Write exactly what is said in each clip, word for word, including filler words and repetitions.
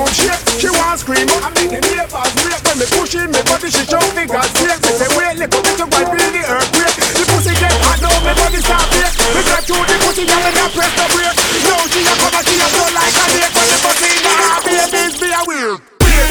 room shake. She want scream, I make the neighbors wait. When me pushing me body, she show fingers sake. Me say wait, little bit of white feel the earthquake. The pussy get hot now, me body start bake. Me drive through the pussy, and me not press the brake. Now she a come and she a blow like a lake. When the pussy in her babies be a weird.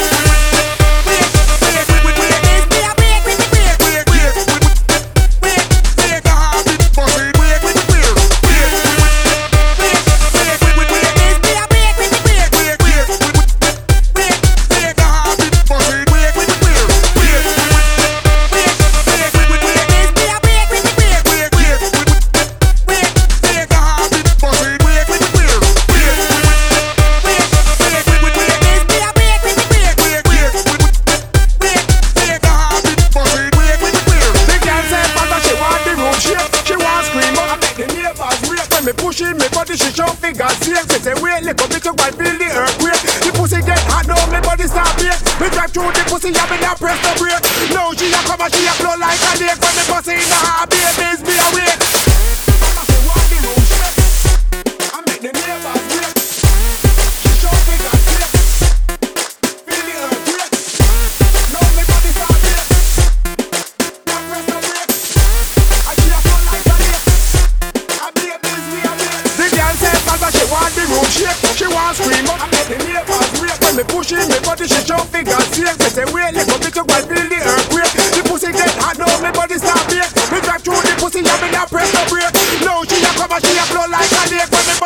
Me pushing me body, she show fingers sake. Me say wait, little bit of white feel the earthquake. The pussy get hot now, me body start bake. Me drive through the pussy, and me not press the brake. Now she a come and she a blow like a lake. When me pussy in her babies be awake. Mama say walk the room shake, I make the neighbors wait. She show fingers sake, feel the earthquake. Now me body start bake. Not press the brake, and she a blow like a lake. She want the room shake, she want scream up, I make the neighbors wait. When me pushing me body, she show fingers sake. Me say wait, little bit of white feel the earthquake. The pussy get hot now, me body start bake. Me drive through the pussy, and me not press the brake. Now she a come and she a blow like a lake. When me